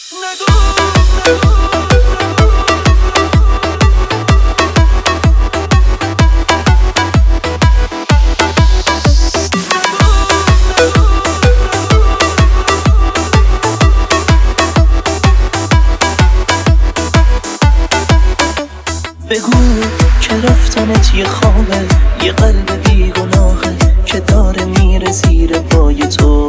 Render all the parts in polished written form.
بگو که رفتنت یه خوابه، یه قلب بیگناهه که داره میره زیر پای تو.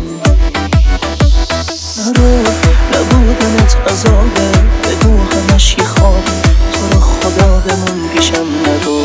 نرو نبودنت عذابه، بگو همش یه خوابه، تو رو خدا بمون پیشم نرو.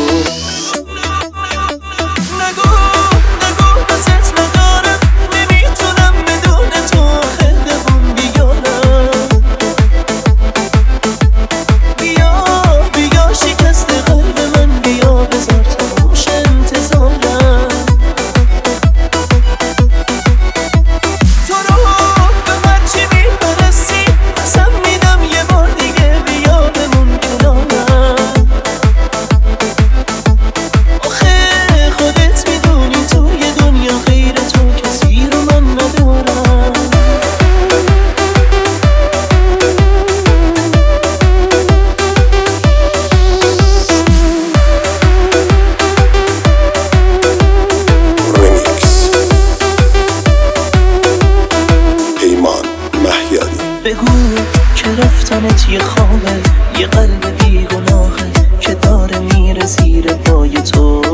بگو که رفتنت یه خوابه، یه قلب بیگناهه که داره میره زیر پای تو.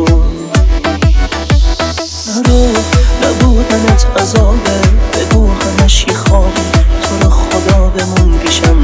نرو نبودنت عذابه، بگو همش یه خوابه، تو رو خدا بمون پیشم